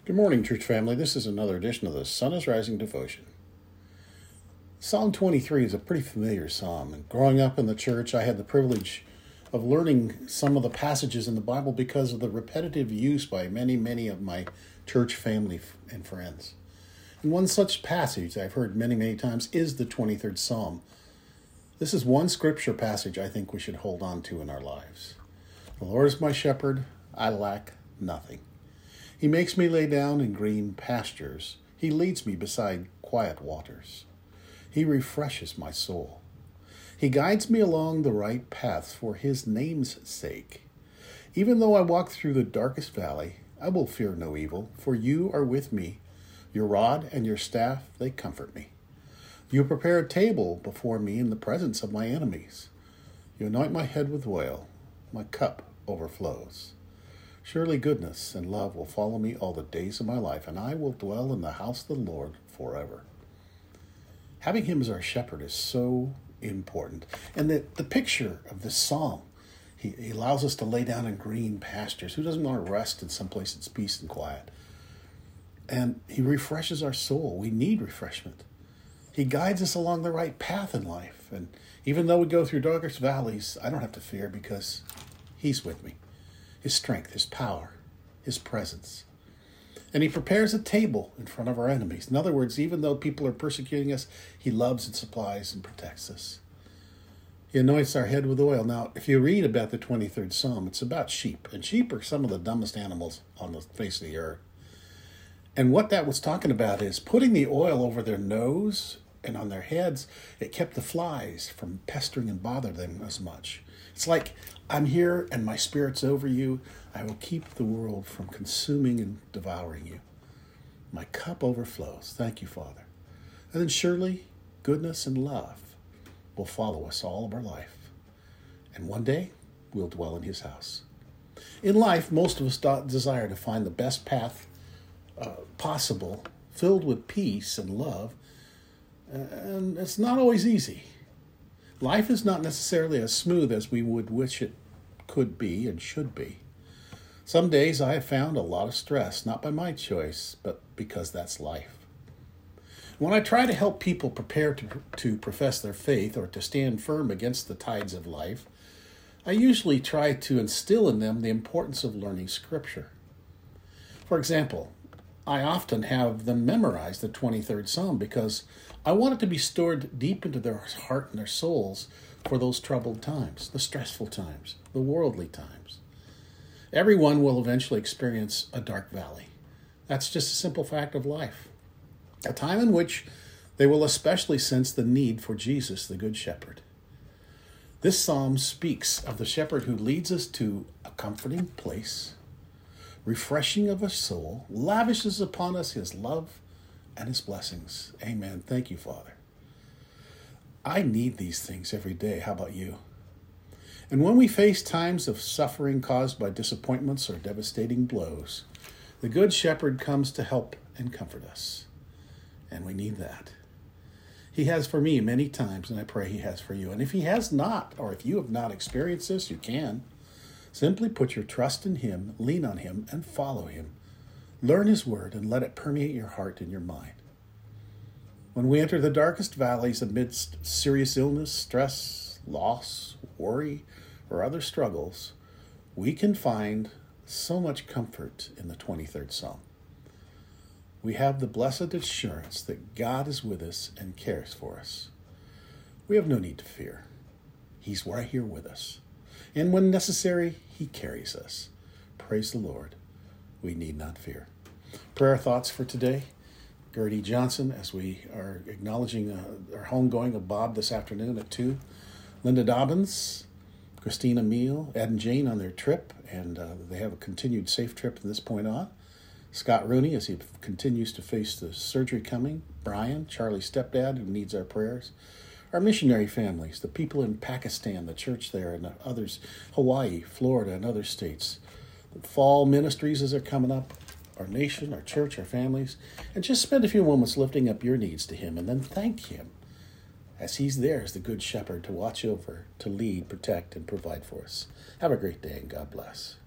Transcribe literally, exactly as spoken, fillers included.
Good morning, church family. This is another edition of the Sun is Rising devotion. Psalm twenty-three is a pretty familiar psalm, and growing up in the church, I had the privilege of learning some of the passages in the Bible because of the repetitive use by many, many of my church family and friends. And one such passage I've heard many, many times is the twenty-third Psalm. This is one scripture passage I think we should hold on to in our lives. The Lord is my shepherd, I lack nothing. He makes me lay down in green pastures. He leads me beside quiet waters. He refreshes my soul. He guides me along the right paths for his name's sake. Even though I walk through the darkest valley, I will fear no evil, for you are with me. Your rod and your staff, they comfort me. You prepare a table before me in the presence of my enemies. You anoint my head with oil. My cup overflows. Surely goodness and love will follow me all the days of my life, and I will dwell in the house of the Lord forever. Having him as our shepherd is so important. And the, the picture of this psalm, he, he allows us to lay down in green pastures. Who doesn't want to rest in some place that's peace and quiet? And he refreshes our soul. We need refreshment. He guides us along the right path in life. And even though we go through darkest valleys, I don't have to fear because he's with me. His strength, his power, his presence. And he prepares a table in front of our enemies. In other words, even though people are persecuting us, he loves and supplies and protects us. He anoints our head with oil. Now, if you read about the twenty-third Psalm, it's about sheep. And sheep are some of the dumbest animals on the face of the earth. And what that was talking about is putting the oil over their nose and on their heads. It kept the flies from pestering and bothering them as much. It's like, I'm here and my spirit's over you. I will keep the world from consuming and devouring you. My cup overflows. Thank you, Father. And then surely goodness and love will follow us all of our life. And one day we'll dwell in his house. In life, most of us desire to find the best path uh, possible, filled with peace and love. And it's not always easy. Life is not necessarily as smooth as we would wish it could be and should be. Some days I have found a lot of stress, not by my choice, but because that's life. When I try to help people prepare to, to profess their faith or to stand firm against the tides of life, I usually try to instill in them the importance of learning Scripture. For example, I often have them memorize the twenty-third Psalm because I want it to be stored deep into their heart and their souls for those troubled times, the stressful times, the worldly times. Everyone will eventually experience a dark valley. That's just a simple fact of life. A time in which they will especially sense the need for Jesus, the Good Shepherd. This psalm speaks of the shepherd who leads us to a comforting place, refreshing of our soul, lavishes upon us his love and his blessings. Amen. Thank you, Father. I need these things every day. How about you? And when we face times of suffering caused by disappointments or devastating blows, the Good Shepherd comes to help and comfort us. And we need that. He has for me many times, and I pray he has for you. And if he has not, or if you have not experienced this, you can. Simply put your trust in him, lean on him, and follow him. Learn his word and let it permeate your heart and your mind. When we enter the darkest valleys amidst serious illness, stress, loss, worry, or other struggles, we can find so much comfort in the twenty-third Psalm. We have the blessed assurance that God is with us and cares for us. We have no need to fear. He's right here with us. And when necessary, he carries us. Praise the Lord. We need not fear. Prayer thoughts for today. Gertie Johnson, as we are acknowledging uh, our homegoing of Bob this afternoon at two. Linda Dobbins, Christina Meal, Ed and Jane on their trip, and uh, they have a continued safe trip from this point on. Scott Rooney, as he continues to face the surgery coming. Brian, Charlie's stepdad, who needs our prayers. Our missionary families, the people in Pakistan, the church there, and the others, Hawaii, Florida, and other states. The fall ministries as they're coming up, our nation, our church, our families. And just spend a few moments lifting up your needs to him and then thank him as he's there as the Good Shepherd to watch over, to lead, protect, and provide for us. Have a great day and God bless.